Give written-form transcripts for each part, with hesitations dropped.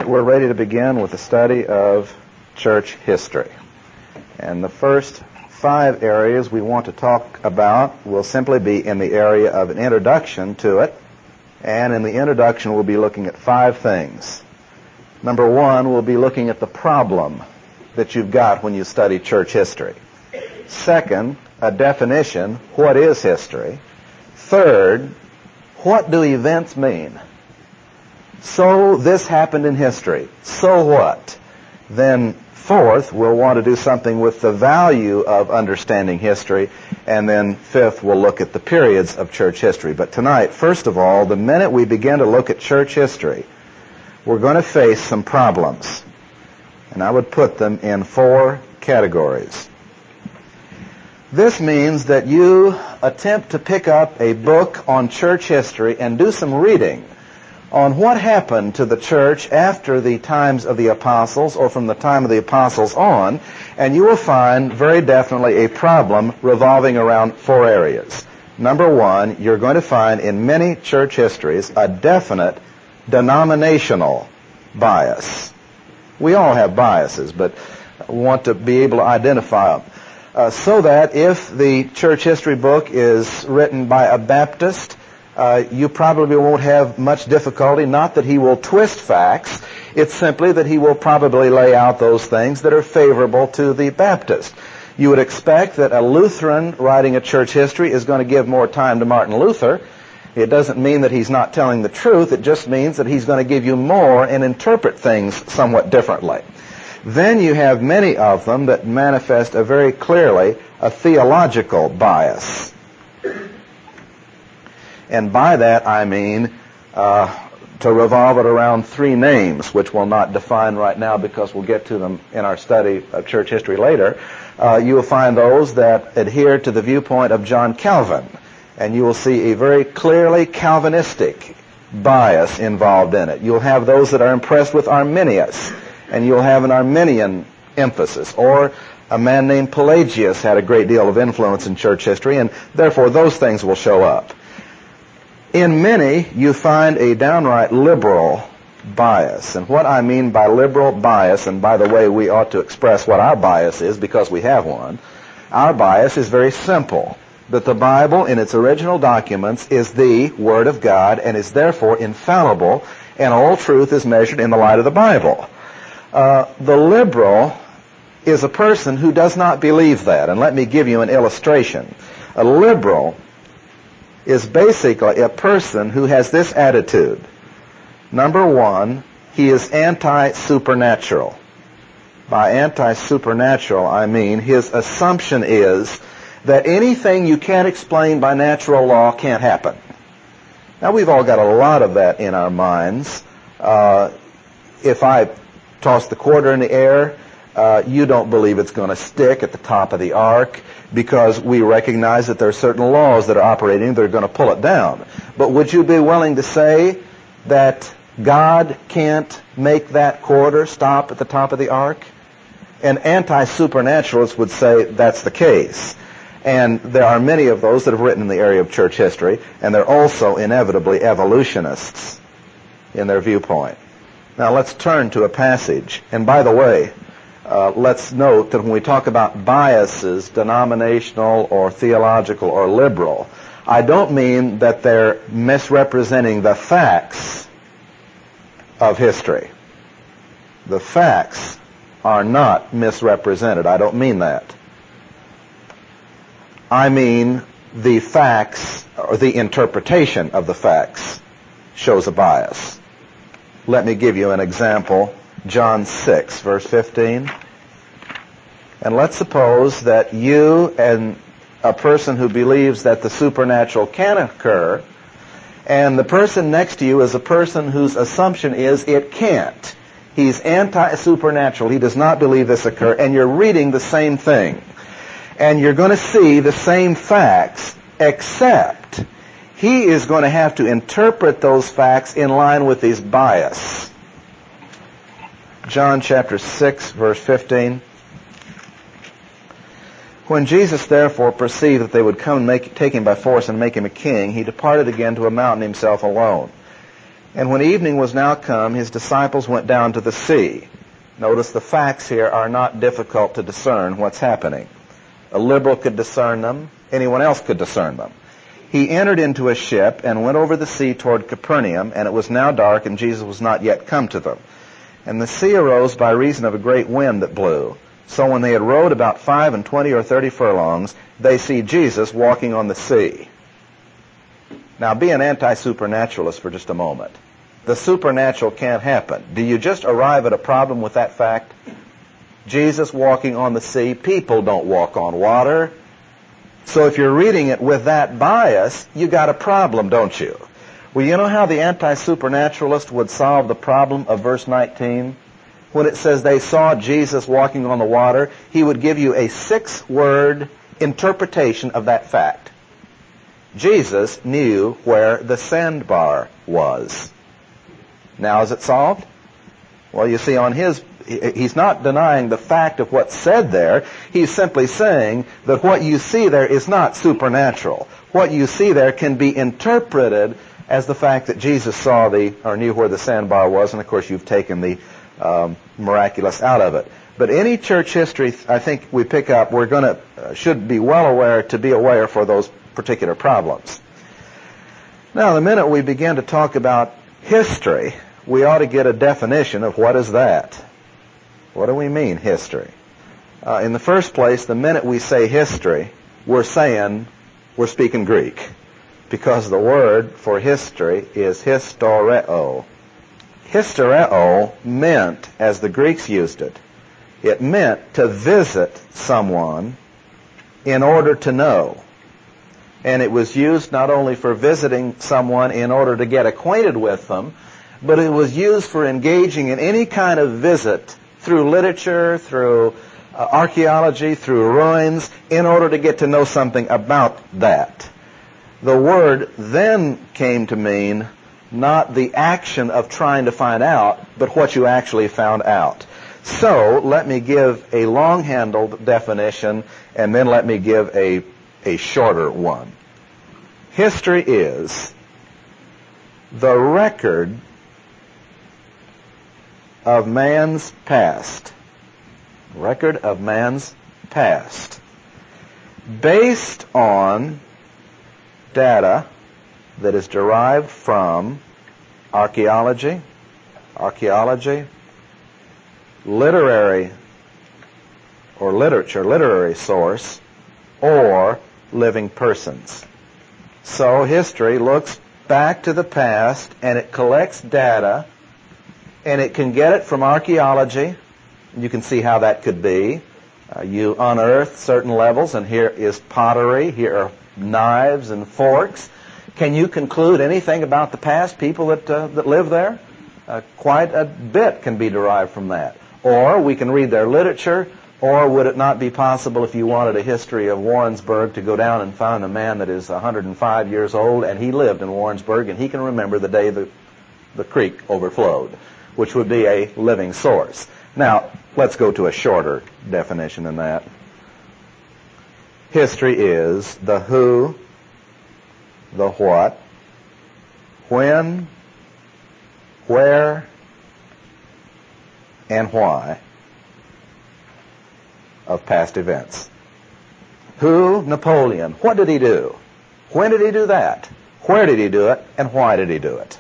We're ready to begin with the study of church history. And the first 5 areas we want to talk about will simply be in the area of an introduction to it. And in the introduction, we'll be looking at 5 things. Number 1, we'll be looking at the problem that you've got when you study church history. Second, a definition, what is history? Third, what do events mean? So this happened in history. So what? Then fourth, we'll want to do something with the value of understanding history. And then fifth, we'll look at the periods of church history. But tonight, first of all, the minute we begin to look at church history, we're going to face some problems. And I would put them in 4 categories. This means that you attempt to pick up a book on church history and do some reading on what happened to the church after the times of the apostles or from the time of the apostles on, and you will find very definitely a problem revolving around 4 areas. Number 1, you're going to find in many church histories a definite denominational bias. We all have biases, but we want to be able to identify them. So that if the church history book is written by a Baptist, you probably won't have much difficulty. Not that he will twist facts. It's simply that he will probably lay out those things that are favorable to the Baptist. You would expect that a Lutheran writing a church history is going to give more time to Martin Luther. It doesn't mean that he's not telling the truth. It just means that he's going to give you more and interpret things somewhat differently. Then you have many of them that manifest a very clearly a theological bias. And by that I mean to revolve it around 3 names, which we'll not define right now because we'll get to them in our study of church history later. You will find those that adhere to the viewpoint of John Calvin, and you will see a very clearly Calvinistic bias involved in it. You'll have those that are impressed with Arminius, and you'll have an Arminian emphasis, or a man named Pelagius had a great deal of influence in church history, and therefore those things will show up. In many, you find a downright liberal bias. And what I mean by liberal bias, and by the way, we ought to express what our bias is because we have one. Our bias is very simple, that the Bible in its original documents is the Word of God and is therefore infallible, and all truth is measured in the light of the Bible. The liberal is a person who does not believe that. And let me give you an illustration. A liberal is basically a person who has this attitude. Number 1, he is anti-supernatural. By anti-supernatural, I mean his assumption is that anything you can't explain by natural law can't happen. Now, we've all got a lot of that in our minds. If I toss the quarter in the air, you don't believe it's going to stick at the top of the ark because we recognize that there are certain laws that are operating that are going to pull it down. But would you be willing to say that God can't make that quarter stop at the top of the ark? And anti-supernaturalists would say that's the case. And there are many of those that have written in the area of church history, and they're also inevitably evolutionists in their viewpoint. Now let's turn to a passage. And by the way, let's note that when we talk about biases, denominational or theological or liberal, I don't mean that they're misrepresenting the facts of history. The facts are not misrepresented. I don't mean that. I mean the facts, or the interpretation of the facts, shows a bias. Let me give you an example. John 6, verse 15. And let's suppose that you and a person who believes that the supernatural can occur, and the person next to you is a person whose assumption is it can't. He's anti-supernatural. He does not believe this occur, and you're reading the same thing. And you're going to see the same facts, except he is going to have to interpret those facts in line with his bias. John chapter 6, verse 15. When Jesus therefore perceived that they would come and take him by force and make him a king, he departed again to a mountain himself alone. And when evening was now come, his disciples went down to the sea. Notice the facts here are not difficult to discern what's happening. A liberal could discern them. Anyone else could discern them. He entered into a ship and went over the sea toward Capernaum, and it was now dark, and Jesus was not yet come to them. And the sea arose by reason of a great wind that blew. So when they had rowed about 25 or 30 furlongs, they see Jesus walking on the sea. Now be an anti-supernaturalist for just a moment. The supernatural can't happen. Do you just arrive at a problem with that fact? Jesus walking on the sea. People don't walk on water. So if you're reading it with that bias, you got a problem, don't you? Well, you know how the anti-supernaturalist would solve the problem of verse 19? When it says they saw Jesus walking on the water, he would give you a 6-word interpretation of that fact. Jesus knew where the sandbar was. Now is it solved? Well, you see, he's not denying the fact of what's said there. He's simply saying that what you see there is not supernatural. What you see there can be interpreted as the fact that Jesus saw or knew where the sandbar was, and of course you've taken the miraculous out of it. But any church history, I think we pick up, should be well aware to be aware for those particular problems. Now, the minute we begin to talk about history, we ought to get a definition of what is that. What do we mean, history? In the first place, the minute we say history, we're speaking Greek, because the word for history is historeo. Historeo meant, as the Greeks used it, it meant to visit someone in order to know. And it was used not only for visiting someone in order to get acquainted with them, but it was used for engaging in any kind of visit through literature, through archaeology, through ruins, in order to get to know something about that. The word then came to mean not the action of trying to find out, but what you actually found out. So let me give a long-handled definition, and then let me give a shorter one. History is the record of man's past. Record of man's past. Based on data that is derived from archaeology, literary source, or living persons. So history looks back to the past, and it collects data, and it can get it from archaeology. You can see how that could be. You unearth certain levels, and here is pottery, here are knives and forks. Can you conclude anything about the past people that live there? Quite a bit can be derived from that. Or we can read their literature, or would it not be possible, if you wanted a history of Warrensburg, to go down and find a man that is 105 years old, and he lived in Warrensburg, and he can remember the day the creek overflowed, which would be a living source. Now, let's go to a shorter definition than that. History is the who, the what, when, where, and why of past events. Who? Napoleon. What did he do? When did he do that? Where did he do it? And why did he do it?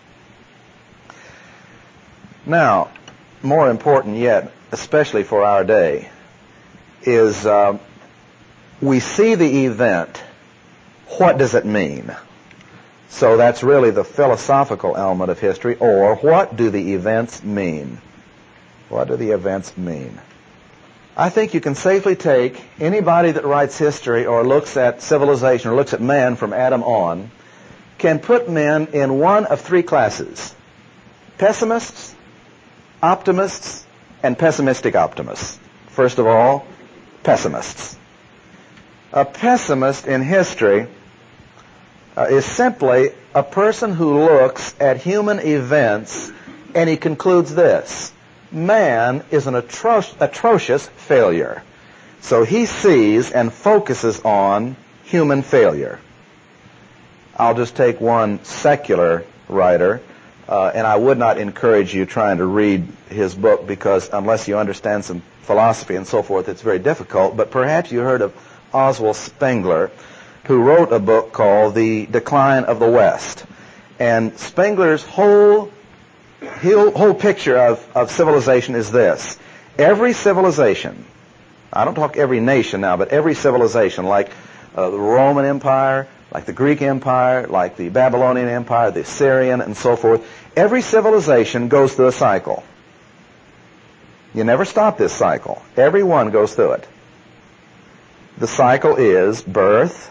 Now, more important yet, especially for our day, is we see the event. What does it mean? So that's really the philosophical element of history, or what do the events mean? What do the events mean? I think you can safely take anybody that writes history or looks at civilization or looks at man from Adam on, can put men in one of three classes: pessimists, optimists, and pessimistic optimists. First of all, pessimists. A pessimist in history is simply a person who looks at human events and he concludes this: man is an atrocious failure. So he sees and focuses on human failure. I'll just take one secular writer, And I would not encourage you trying to read his book, because unless you understand some philosophy and so forth, it's very difficult. But perhaps you heard of Oswald Spengler, who wrote a book called The Decline of the West. And Spengler's whole picture of civilization is this. Every civilization, I don't talk every nation now, but every civilization, like the Roman Empire, like the Greek Empire, like the Babylonian Empire, the Assyrian, and so forth, every civilization goes through a cycle. You never stop this cycle. Every one goes through it. The cycle is birth,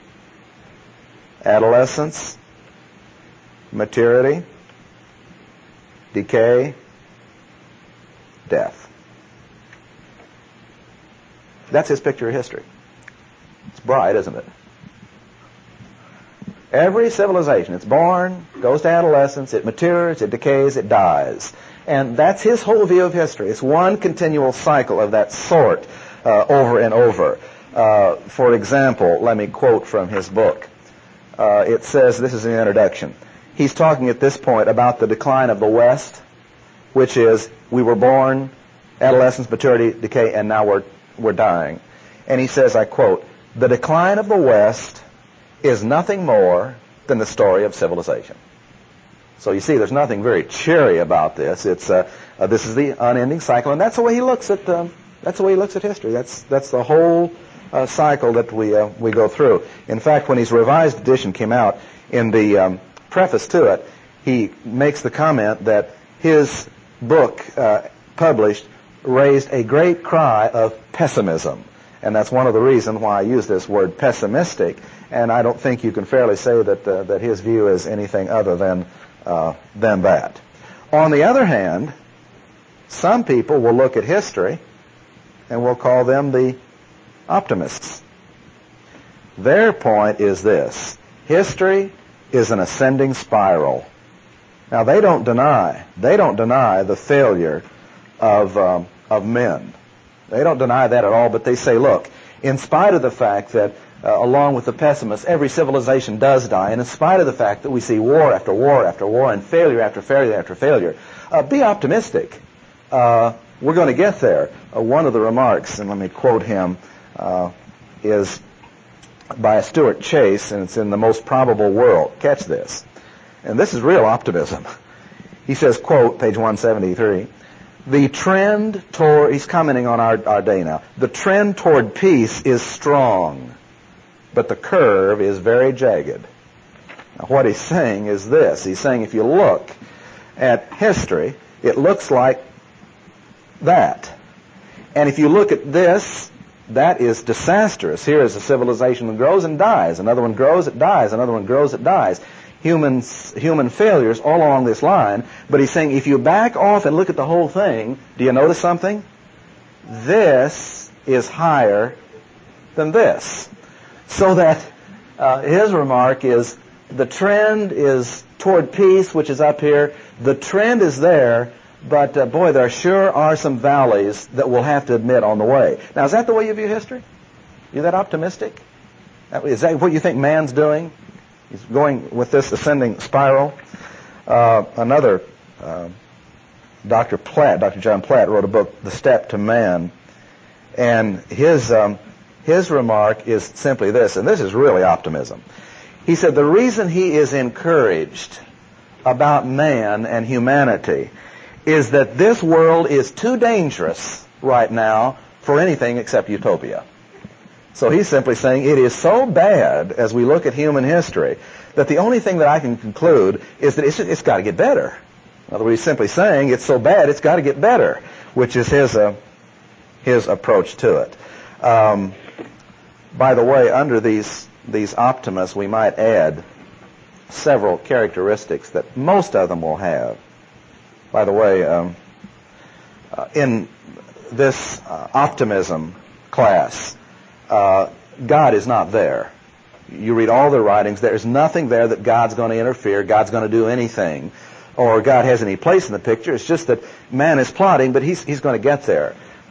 adolescence, maturity, decay, death. That's his picture of history. It's bright, isn't it? Every civilization, it's born, goes to adolescence, it matures, it decays, it dies. And that's his whole view of history. It's one continual cycle of that sort over and over. For example, let me quote from his book. It says, this is in the introduction, he's talking at this point about the decline of the West, which is we were born, adolescence, maturity, decay, and now we're dying. And he says, I quote, "The decline of the West is nothing more than the story of civilization." So you see, there's nothing very cheery about this. It's this is the unending cycle, and that's the way he looks at history. That's the whole cycle that we go through. In fact, when his revised edition came out, in the preface to it, he makes the comment that his book published raised a great cry of pessimism. And that's one of the reasons why I use this word pessimistic. And I don't think you can fairly say that his view is anything other than that. On the other hand, some people will look at history and we'll call them the optimists. Their point is this: history is an ascending spiral. Now they don't deny the failure of men. They don't deny that at all, but they say, look, in spite of the fact that along with the pessimists, every civilization does die, and in spite of the fact that we see war after war after war and failure after failure after failure, be optimistic. We're going to get there. One of the remarks, and let me quote him, is by Stuart Chase, and it's in The Most Probable World. Catch this. And this is real optimism. He says, quote, page 173, "The trend toward," he's commenting on our day now, "the trend toward peace is strong, but the curve is very jagged." Now what he's saying is this. He's saying if you look at history, it looks like that. And if you look at this, that is disastrous. Here is a civilization that grows and dies. Another one grows, it dies. Another one grows, it dies. Human failures all along this line. But he's saying if you back off and look at the whole thing, do you notice something? This is higher than this. So that his remark is the trend is toward peace, which is up here. The trend is there, but boy, there sure are some valleys that we'll have to admit on the way. Now, is that the way you view history? You that optimistic? Is that what you think man's doing? He's going with this ascending spiral. Another, Dr. John Platt, wrote a book, The Step to Man, and his remark is simply this, and this is really optimism. He said the reason he is encouraged about man and humanity is that this world is too dangerous right now for anything except utopia. So he's simply saying it is so bad as we look at human history that the only thing that I can conclude is that it's got to get better. In other words, he's simply saying it's so bad it's got to get better, which is his approach to it. By the way, under these optimists, we might add several characteristics that most of them will have. By the way, in this optimism class, God is not there. You read all their writings, there's nothing there that God's going to interfere, God's going to do anything, or God has any place in the picture. It's just that man is plotting, but he's going to get there.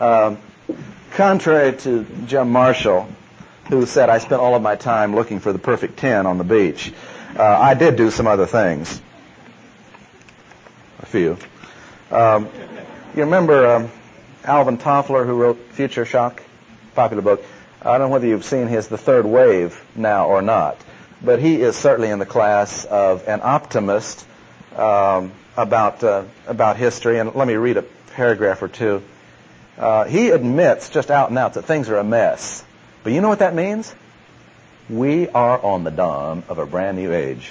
Contrary to Jim Marshall, who said, I spent all of my time looking for the perfect 10 on the beach, I did do some other things. few. You remember Alvin Toffler, who wrote Future Shock, popular book? I don't know whether you've seen his The Third Wave now or not, but he is certainly in the class of an optimist about history. And let me read a paragraph or two. He admits just out and out that things are a mess. But you know what that means? We are on the dawn of a brand new age.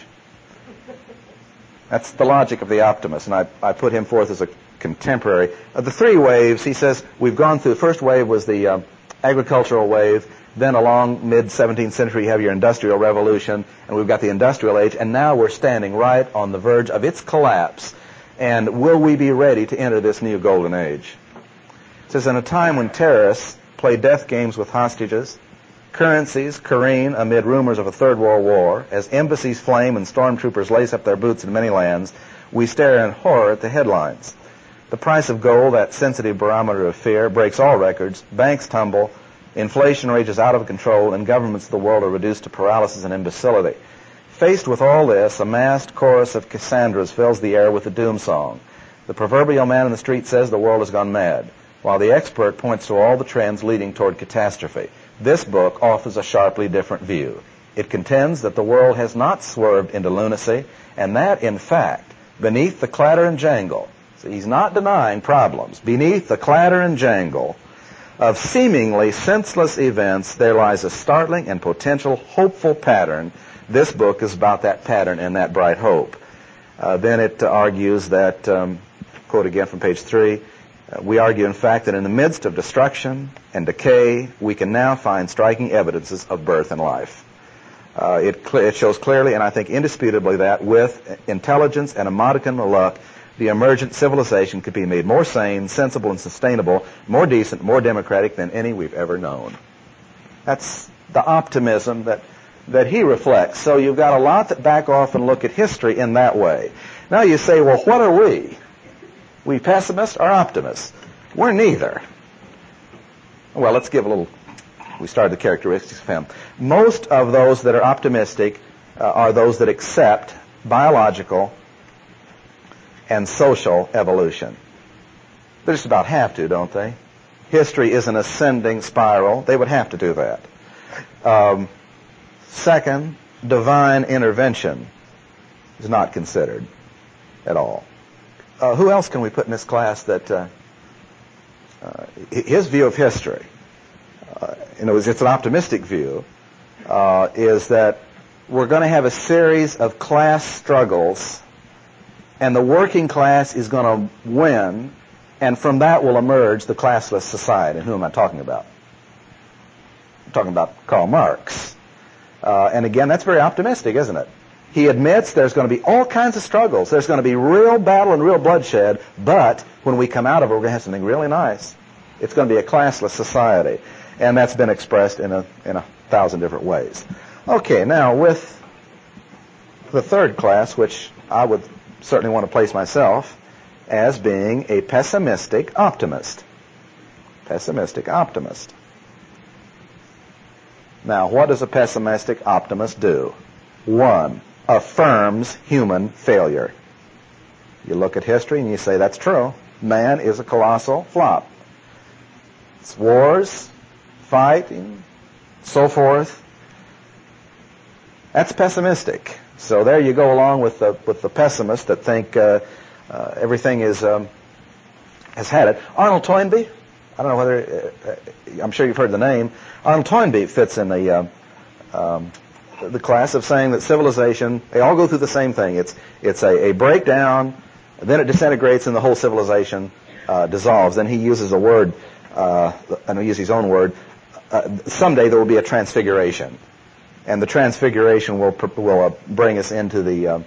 That's the logic of the optimist, and I put him forth as a contemporary. The three waves, he says, we've gone through. The first wave was the agricultural wave. Then along mid-17th century, you have your industrial revolution, and we've got the industrial age, and now we're standing right on the verge of its collapse. And will we be ready to enter this new golden age? It says, in a time when terrorists play death games with hostages, currencies careen amid rumors of a third world war, as embassies flame and stormtroopers lace up their boots in many lands, we stare in horror at the headlines. The price of gold, that sensitive barometer of fear, breaks all records, banks tumble, inflation rages out of control, and governments of the world are reduced to paralysis and imbecility. Faced with all this, a massed chorus of Cassandras fills the air with a doom song. The proverbial man in the street says the world has gone mad, while the expert points to all the trends leading toward catastrophe. This book offers a sharply different view. It contends that the world has not swerved into lunacy, and that, in fact, beneath the clatter and jangle, so he's not denying problems, beneath the clatter and jangle of seemingly senseless events, there lies a startling and potential hopeful pattern. This book is about that pattern and that bright hope. Then it argues that, quote again from page 3, we argue, in fact, that in the midst of destruction and decay, we can now find striking evidences of birth and life. It shows clearly, and I think indisputably, that with intelligence and a modicum of luck, the emergent civilization could be made more sane, sensible, and sustainable, more decent, more democratic than any we've ever known. That's the optimism that he reflects. So you've got a lot that back off and look at history in that way. Now you say, well, what are we? We pessimists or optimists? We're neither. Well, let's give a little, we started the characteristics of him. Most of those that are optimistic are those that accept biological and social evolution. They just about have to, don't they? History is an ascending spiral. They would have to do that. Second, divine intervention is not considered at all. Who else can we put in this class that his view of history, it's an optimistic view, is that we're going to have a series of class struggles, and the working class is going to win, and from that will emerge the classless society. And who am I talking about? I'm talking about Karl Marx. And again, that's very optimistic, isn't it? He admits there's going to be all kinds of struggles. There's going to be real battle and real bloodshed, but when we come out of it, we're going to have something really nice. It's going to be a classless society. And that's been expressed in a 1,000 different ways. Okay, now with the third class, which I would certainly want to place myself as being a pessimistic optimist. Pessimistic optimist. Now, what does a pessimistic optimist do? 1, affirms human failure. You look at history and you say, that's true. Man is a colossal flop. It's wars, fighting, so forth. That's pessimistic. So there you go along with the pessimists that think everything has had it. Arnold Toynbee, I don't know whether, I'm sure you've heard the name. Arnold Toynbee fits in the class of saying that civilization, they all go through the same thing. It's a breakdown, then it disintegrates, and the whole civilization dissolves. Then he uses a word, and he'll use his own word, someday there will be a transfiguration. And the transfiguration will bring us into the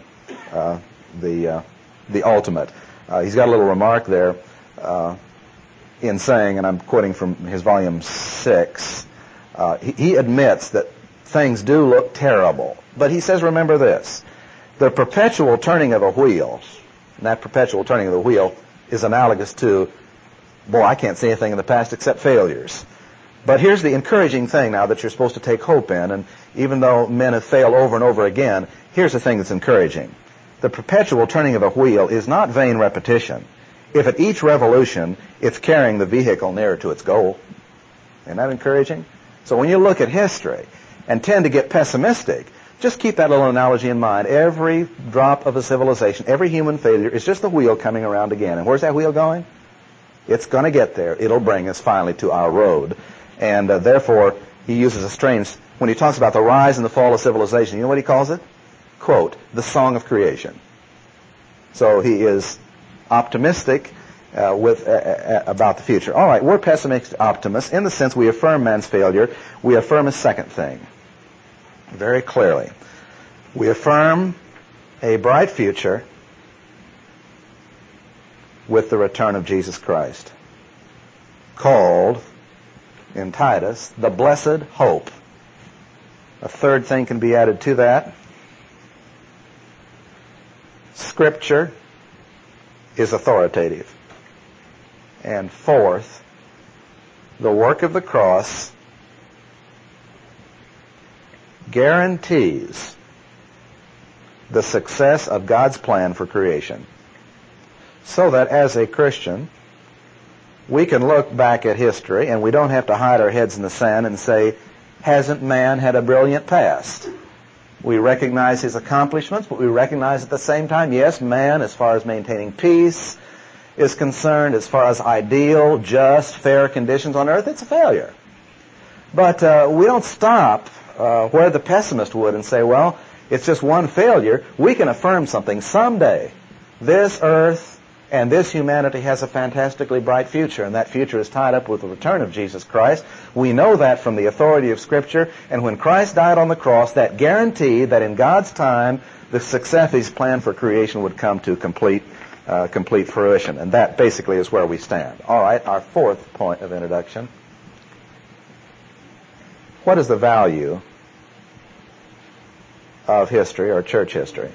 ultimate. He's got a little remark there in saying, and I'm quoting from his volume 6, he admits that things do look terrible. But he says, remember this, the perpetual turning of a wheel, and that perpetual turning of the wheel is analogous to, boy, I can't see anything in the past except failures. But here's the encouraging thing now that you're supposed to take hope in, and even though men have failed over and over again, here's the thing that's encouraging. The perpetual turning of a wheel is not vain repetition if at each revolution it's carrying the vehicle nearer to its goal. Isn't that encouraging? So when you look at history and tend to get pessimistic, just keep that little analogy in mind. Every drop of a civilization, every human failure is just the wheel coming around again. And where's that wheel going? It's going to get there. It'll bring us finally to our road. And therefore, he uses a strange, when he talks about the rise and the fall of civilization, you know what he calls it? Quote, the song of creation. So he is optimistic about the future. All right, we're pessimistic optimists in the sense we affirm man's failure. We affirm a second thing very clearly. We affirm a bright future with the return of Jesus Christ, called in Titus the blessed hope. A third thing can be added to that. Scripture is authoritative. And fourth, the work of the cross guarantees the success of God's plan for creation. So that as a Christian, we can look back at history and we don't have to hide our heads in the sand and say, hasn't man had a brilliant past? We recognize his accomplishments, but we recognize at the same time, yes, man, as far as maintaining peace is concerned, as far as ideal, just, fair conditions on earth, it's a failure. But we don't stop where the pessimist would and say, well, it's just one failure. We can affirm something. Someday, this earth and this humanity has a fantastically bright future, and that future is tied up with the return of Jesus Christ. We know that from the authority of Scripture, and when Christ died on the cross, that guaranteed that in God's time, the success of His plan for creation would come to complete fruition. And that basically is where we stand. All right, our fourth point of introduction. What is the value of history or church history?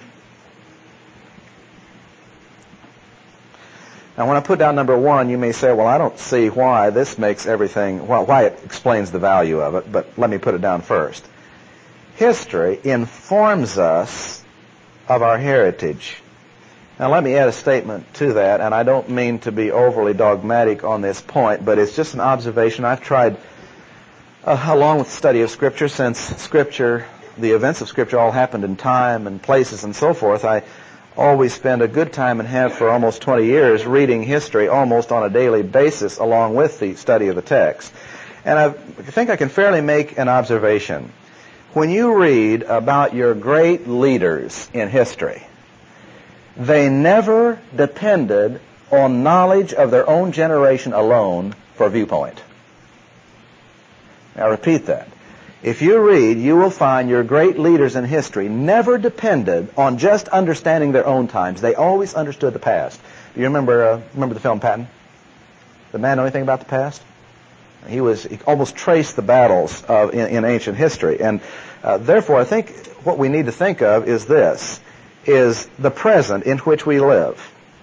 Now, when I put down number one, you may say, well, I don't see why this makes everything, well, why it explains the value of it, but let me put it down first. History informs us of our heritage. Now, let me add a statement to that, and I don't mean to be overly dogmatic on this point, but it's just an observation. I've tried, along with the study of Scripture, since Scripture, the events of Scripture all happened in time and places and so forth, I always spend a good time and have for almost 20 years reading history almost on a daily basis along with the study of the text. And I think I can fairly make an observation. When you read about your great leaders in history, they never depended on knowledge of their own generation alone for viewpoint. Now, repeat that. If you read, you will find your great leaders in history never depended on just understanding their own times. They always understood the past. Do you remember the film Patton? The man know anything about the past? He almost traced the battles in ancient history. And therefore, I think what we need to think of is this, is the present in which we live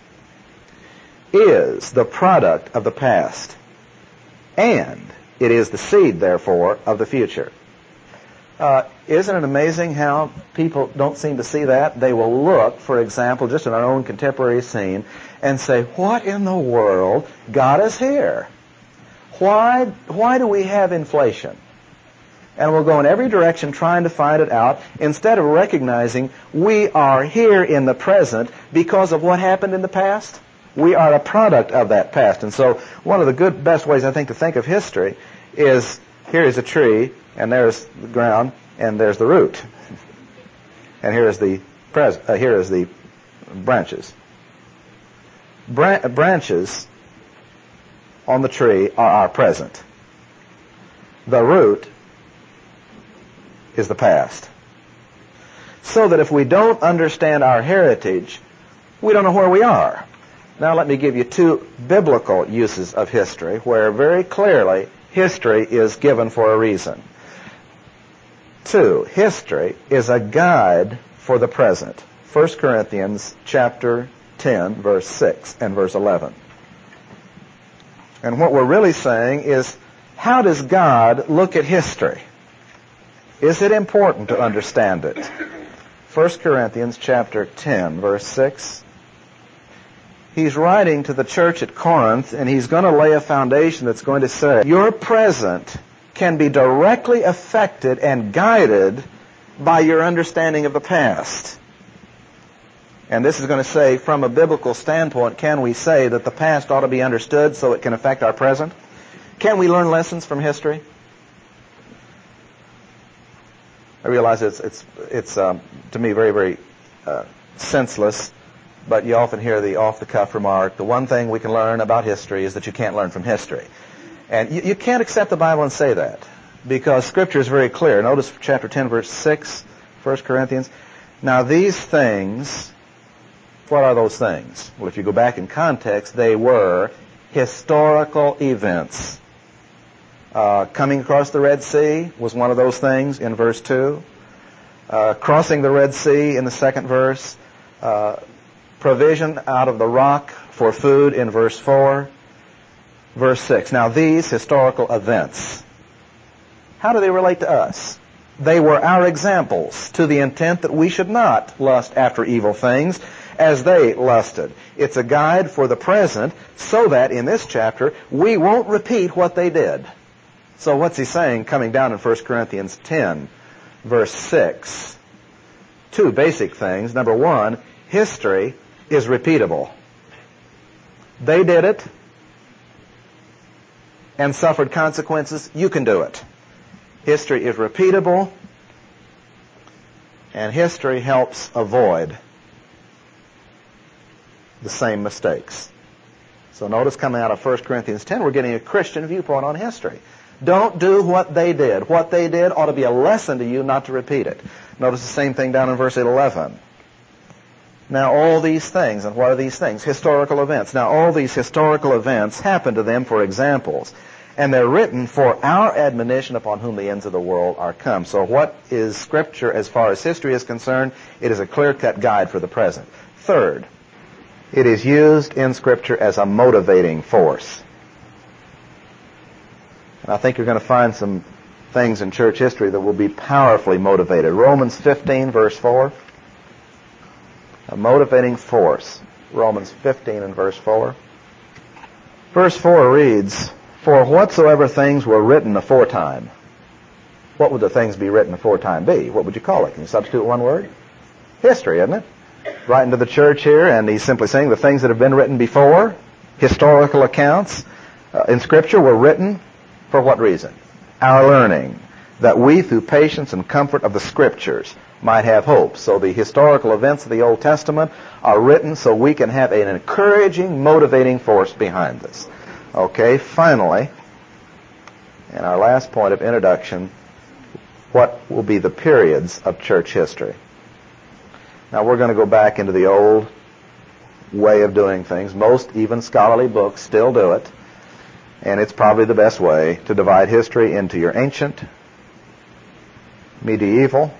is the product of the past. And it is the seed, therefore, of the future. Isn't it amazing how people don't seem to see that? They will look, for example, just in our own contemporary scene, and say, what in the world got us here? Why do we have inflation? And we'll go in every direction trying to find it out, instead of recognizing we are here in the present because of what happened in the past. We are a product of that past. And so one of the best ways, I think, to think of history is, here is a tree, and there's the ground, and there's the root. And here is the branches. Branches on the tree are our present. The root is the past. So that if we don't understand our heritage, we don't know where we are. Now let me give you two biblical uses of history where very clearly history is given for a reason. 2, history is a guide for the present. 1 Corinthians chapter 10, verse 6 and verse 11. And what we're really saying is, how does God look at history? Is it important to understand it? 1 1 Corinthians chapter 10, verse 6. He's writing to the church at Corinth, and he's going to lay a foundation that's going to say, your present can be directly affected and guided by your understanding of the past. And this is going to say, from a biblical standpoint, can we say that the past ought to be understood so it can affect our present? Can we learn lessons from history? I realize it's to me very, very senseless, but you often hear the off-the-cuff remark, the one thing we can learn about history is that you can't learn from history. And you can't accept the Bible and say that, because Scripture is very clear. Notice chapter 10, verse 6, 1 Corinthians. Now these things, what are those things? Well, if you go back in context, they were historical events. Coming across the Red Sea was one of those things in verse 2. Crossing the Red Sea in the second verse. Provision out of the rock for food in verse 4. Verse 6. Now these historical events, how do they relate to us? They were our examples to the intent that we should not lust after evil things as they lusted. It's a guide for the present so that in this chapter we won't repeat what they did. So what's he saying coming down in 1 Corinthians 10, verse 6? Two basic things. Number one, history is repeatable. They did it and suffered consequences. You can do it. History is repeatable, and history helps avoid the same mistakes. So notice coming out of 1 Corinthians 10, we're getting a Christian viewpoint on history. Don't do what they did. What they did ought to be a lesson to you not to repeat it. Notice the same thing down in verse 11. Now all these things, and what are these things? Historical events. Now all these historical events happen to them for examples, and they're written for our admonition upon whom the ends of the world are come. So what is Scripture as far as history is concerned? It is a clear-cut guide for the present. Third, it is used in Scripture as a motivating force. And I think you're going to find some things in church history that will be powerfully motivated. Romans 15, verse 4. A motivating force. Romans 15 and verse 4. Verse 4 reads, for whatsoever things were written aforetime. What would the things be written aforetime be? What would you call it? Can you substitute one word? History, isn't it? Writing to the church here, and he's simply saying the things that have been written before, historical accounts in Scripture, were written for what reason? Our learning, that we through patience and comfort of the Scriptures might have hope. So the historical events of the Old Testament are written so we can have an encouraging, motivating force behind us. Okay, finally, in our last point of introduction, what will be the periods of church history? Now we're going to go back into the old way of doing things. Most even scholarly books still do it, and it's probably the best way to divide history into your ancient, medieval,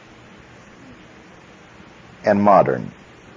and modern.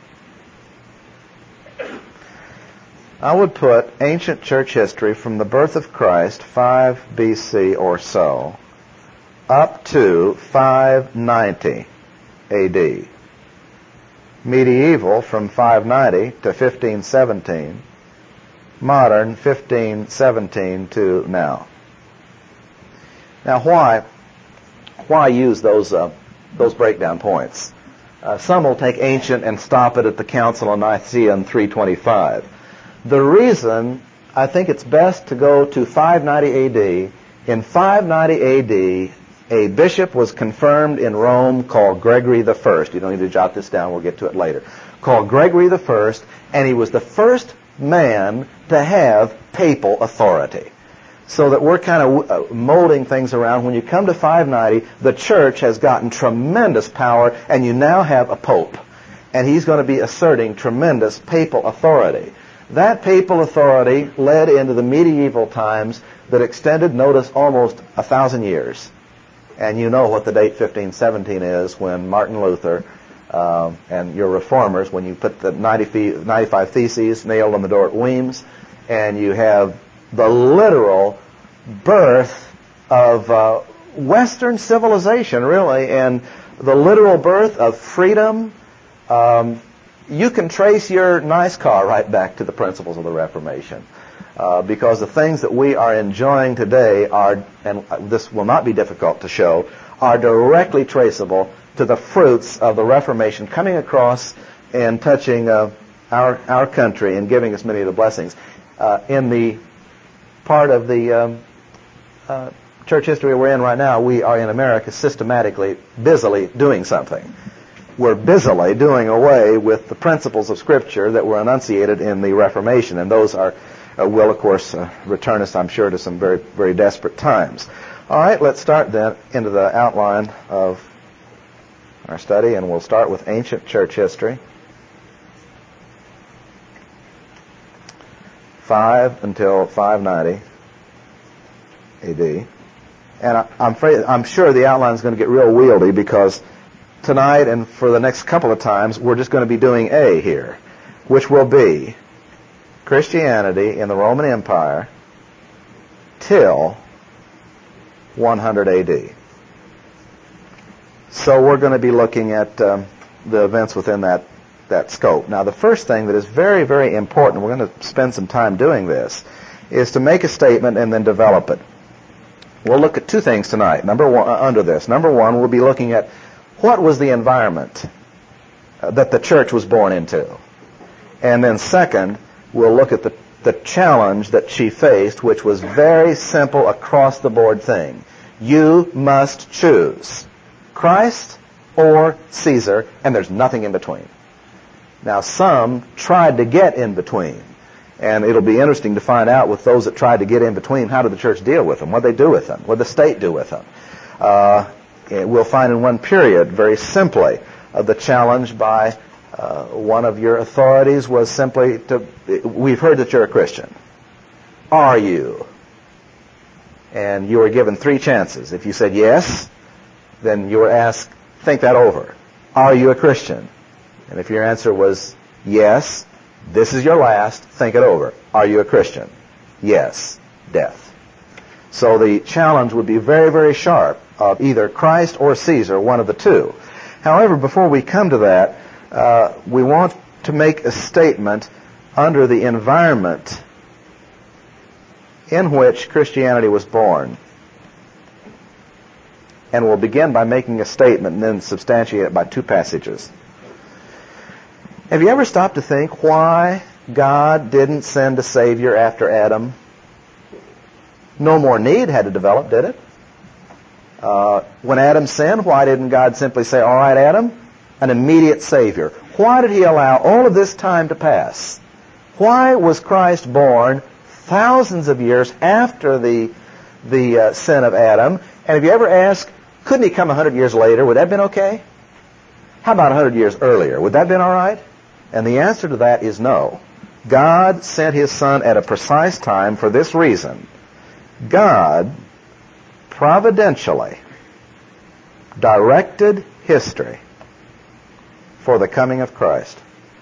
I would put ancient church history from the birth of Christ, 5 BC or so, up to 590 AD. Medieval from 590 to 1517. Modern, 1517 to now. Now why use those breakdown points? Some will take ancient and stop it at the Council of Nicaea in 325. The reason I think it's best to go to 590 AD, in 590 AD, a bishop was confirmed in Rome called Gregory the First. You don't need to jot this down, we'll get to it later. Called Gregory the First, and he was the first man to have papal authority. So that we're kind of molding things around. When you come to 590, the church has gotten tremendous power, and you now have a pope. And he's going to be asserting tremendous papal authority. That papal authority led into the medieval times that extended, notice, almost 1,000 years. And you know what the date 1517 is, when Martin Luther and your reformers, when you put the 95 Theses nailed on the door at Weems, and you have the literal birth of Western civilization, really, and the literal birth of freedom. You can trace your nice car right back to the principles of the Reformation. Because the things that we are enjoying today are, and this will not be difficult to show, are directly traceable to the fruits of the Reformation coming across and touching our country and giving us many of the blessings. In the part of the church history we're in right now, we are in America systematically, busily doing something. We're busily doing away with the principles of Scripture that were enunciated in the Reformation, and those will, of course, return us, I'm sure, to some very, very desperate times. All right, let's start then into the outline of our study, and we'll start with ancient church history. 5 until 590 A.D. And I'm sure the outline is going to get real wieldy because tonight and for the next couple of times we're just going to be doing A here, which will be Christianity in the Roman Empire till 100 A.D. So we're going to be looking at the events within that scope. Now, the first thing that is very, very important, we're going to spend some time doing this, is to make a statement and then develop it. We'll look at two things tonight. Number one, under this. Number one, we'll be looking at what was the environment that the church was born into. And then second, we'll look at the challenge that she faced, which was very simple across-the-board thing. You must choose Christ or Caesar, and there's nothing in between. Now, some tried to get in between, and it'll be interesting to find out with those that tried to get in between, how did the church deal with them? What did they do with them? What did the state do with them? We'll find in one period, very simply, the challenge by one of your authorities was simply we've heard that you're a Christian. Are you? And you were given 3 chances. If you said yes, then you were asked, think that over. Are you a Christian? And if your answer was yes, this is your last, think it over. Are you a Christian? Yes. Death. So the challenge would be very, very sharp of either Christ or Caesar, one of the two. However, before we come to that, we want to make a statement under the environment in which Christianity was born. And we'll begin by making a statement and then substantiate it by 2 passages. Have you ever stopped to think why God didn't send a Savior after Adam? No more need had to develop, did it? When Adam sinned, why didn't God simply say, all right, Adam, an immediate Savior? Why did He allow all of this time to pass? Why was Christ born thousands of years after the sin of Adam? And have you ever asked, couldn't He come 100 years later? Would that have been okay? How about 100 years earlier? Would that have been all right? And the answer to that is no. God sent His Son at a precise time for this reason. God providentially directed history for the coming of Christ.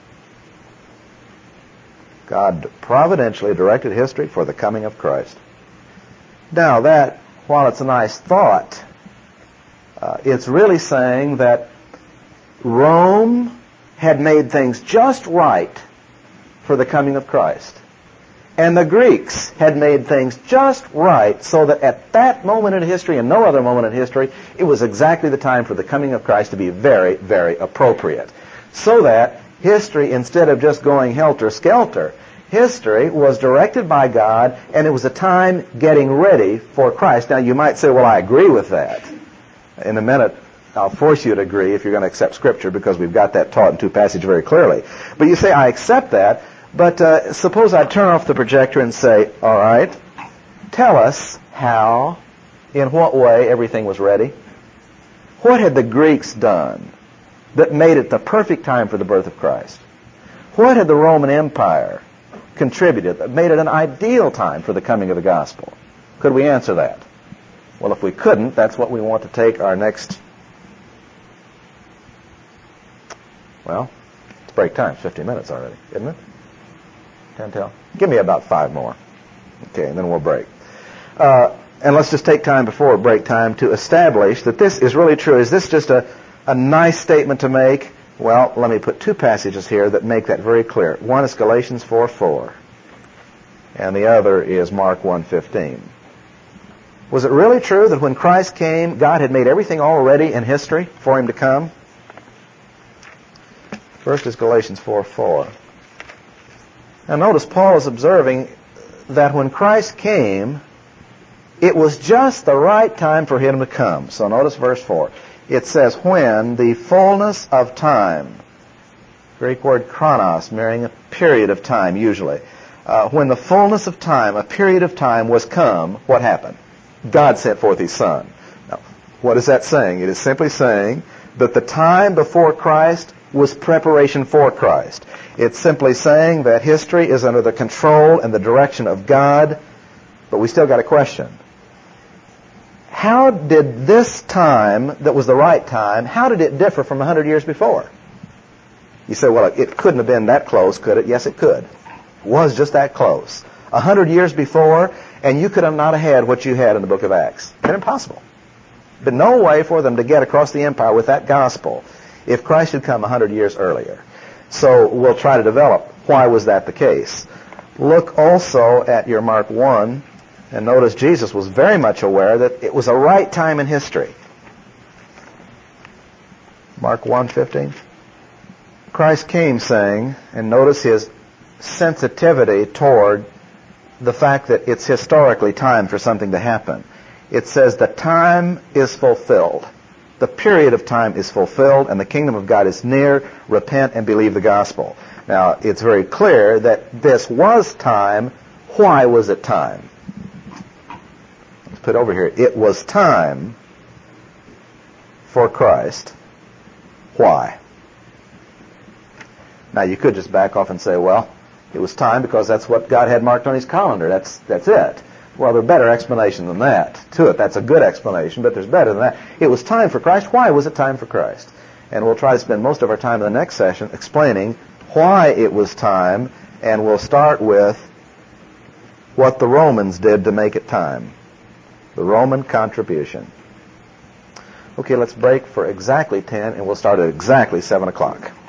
God providentially directed history for the coming of Christ. Now that, while it's a nice thought, it's really saying that Rome had made things just right for the coming of Christ. And the Greeks had made things just right so that at that moment in history and no other moment in history, it was exactly the time for the coming of Christ to be very, very appropriate. So that history, instead of just going helter-skelter, history was directed by God, and it was a time getting ready for Christ. Now, you might say, well, I agree with that. In a minute, I'll force you to agree if you're going to accept Scripture, because we've got that taught in 2 passages very clearly. But you say, I accept that, but suppose I turn off the projector and say, all right, tell us how, in what way everything was ready. What had the Greeks done that made it the perfect time for the birth of Christ? What had the Roman Empire contributed that made it an ideal time for the coming of the gospel? Could we answer that? Well, if we couldn't, that's what we want to take our next... Well, it's break time. 15 minutes already, isn't it? 10 till. Give me about 5 more. Okay, and then we'll break. And let's just take time before break time to establish that this is really true. Is this just a nice statement to make? Well, let me put two passages here that make that very clear. One is Galatians 4:4, and the other is Mark 1:15. Was it really true that when Christ came, God had made everything already in history for him to come? First is Galatians 4:4. Now notice Paul is observing that when Christ came, it was just the right time for him to come. So notice verse 4. It says, when the fullness of time, Greek word chronos, meaning a period of time usually. When the fullness of time, a period of time was come, what happened? God sent forth his Son. Now, what is that saying? It is simply saying that the time before Christ was preparation for Christ. It's simply saying that history is under the control and the direction of God, but we still got a question. How did this time, that was the right time, how did it differ from 100 years before? You say, well, it couldn't have been that close, could it? Yes, it could. It was just that close. 100 years before, and you could have not had what you had in the book of Acts. It's impossible. But no way for them to get across the empire with that gospel if Christ had come 100 years earlier. So we'll try to develop why was that the case. Look also at your Mark 1, and notice Jesus was very much aware that it was a right time in history. Mark 1:15. Christ came saying, and notice his sensitivity toward the fact that it's historically time for something to happen. It says the time is fulfilled. The period of time is fulfilled and the kingdom of God is near. Repent and believe the gospel. Now, it's very clear that this was time. Why was it time? Let's put over here. It was time for Christ. Why? Now, you could just back off and say, well, it was time because that's what God had marked on his calendar. That's it. Well, there's a better explanation than that to it. That's a good explanation, but there's better than that. It was time for Christ. Why was it time for Christ? And we'll try to spend most of our time in the next session explaining why it was time, and we'll start with what the Romans did to make it time. The Roman contribution. Okay, let's break for exactly 10, and we'll start at exactly 7 o'clock.